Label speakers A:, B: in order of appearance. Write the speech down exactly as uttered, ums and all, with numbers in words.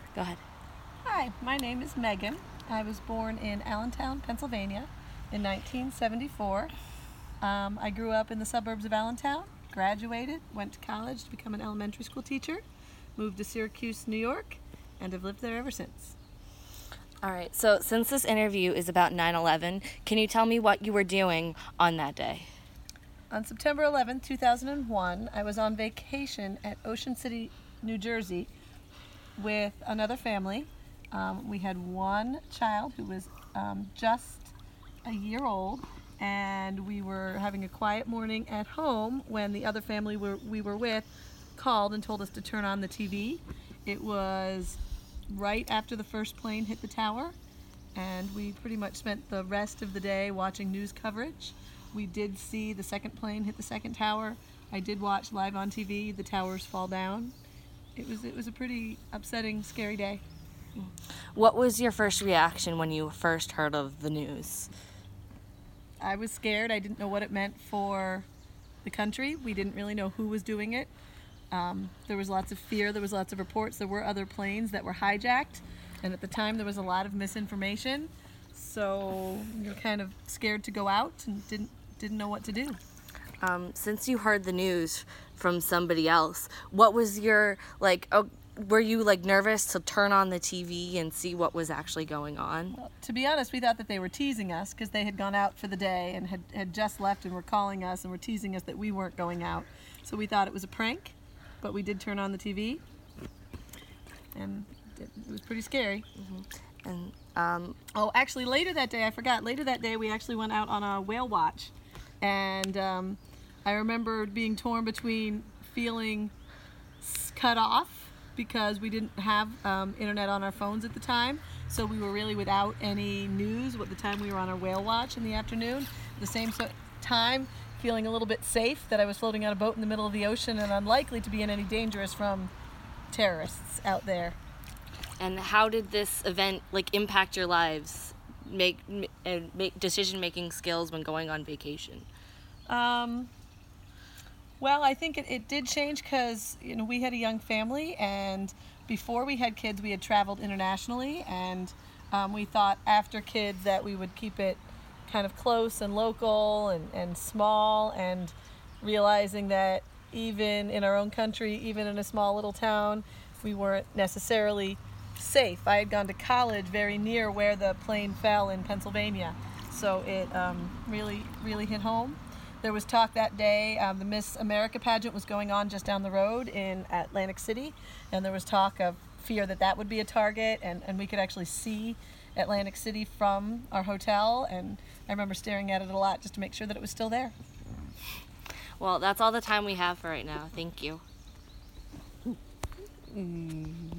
A: Go ahead.
B: Hi, my name is Megan. I was born in Allentown, Pennsylvania in nineteen seventy-four. Um, I grew up in the suburbs of Allentown, graduated, went to college to become an elementary school teacher, moved to Syracuse, New York, and have lived there ever since.
A: All right, so since this interview is about nine eleven, can you tell me what you were doing on that day?
B: On September eleventh, two thousand one, I was on vacation at Ocean City, New Jersey with another family. Um, we had one child who was um, just a year old, and we were having a quiet morning at home when the other family we're, we were with called and told us to turn on the T V. It was right after the first plane hit the tower, and we pretty much spent the rest of the day watching news coverage. We did see the second plane hit the second tower. I did watch live on T V the towers fall down. It was it was a pretty upsetting, scary day.
A: What was your first reaction when you first heard of the news?
B: I was scared. I didn't know what it meant for the country. We didn't really know who was doing it. Um, there was lots of fear. There was lots of reports. There were other planes that were hijacked, and at the time there was a lot of misinformation. So we were kind of scared to go out and didn't didn't know what to do.
A: Um, since you heard the news from somebody else, what was your, like, oh, were you, like, nervous to turn on the T V and see what was actually going on?
B: Well, to be honest, we thought that they were teasing us because they had gone out for the day and had, had just left and were calling us and were teasing us that we weren't going out. So we thought it was a prank, but we did turn on the T V, and it, it was pretty scary.
A: Mm-hmm. And um,
B: oh, actually, later that day, I forgot. Later that day, we actually went out on a whale watch, and um, I remember being torn between feeling cut off because we didn't have um, internet on our phones at the time, so we were really without any news at the time we were on our whale watch in the afternoon. At the same so- time, feeling a little bit safe that I was floating on a boat in the middle of the ocean and unlikely to be in any dangers from terrorists out there.
A: And how did this event, like, impact your lives, make and make decision-making skills when going on vacation?
B: Um, well, I think it, it did change because, you know, we had a young family, and before we had kids, we had traveled internationally, and um, we thought after kids that we would keep it kind of close and local and, and small, and realizing that even in our own country, even in a small little town, we weren't necessarily safe. I had gone to college very near where the plane fell in Pennsylvania, so it um, really, really hit home. There was talk that day, um, the Miss America pageant was going on just down the road in Atlantic City, and there was talk of fear that that would be a target, and, and we could actually see Atlantic City from our hotel, and I remember staring at it a lot just to make sure that it was still there.
A: Well, that's all the time we have for right now. Thank you.
B: Mm.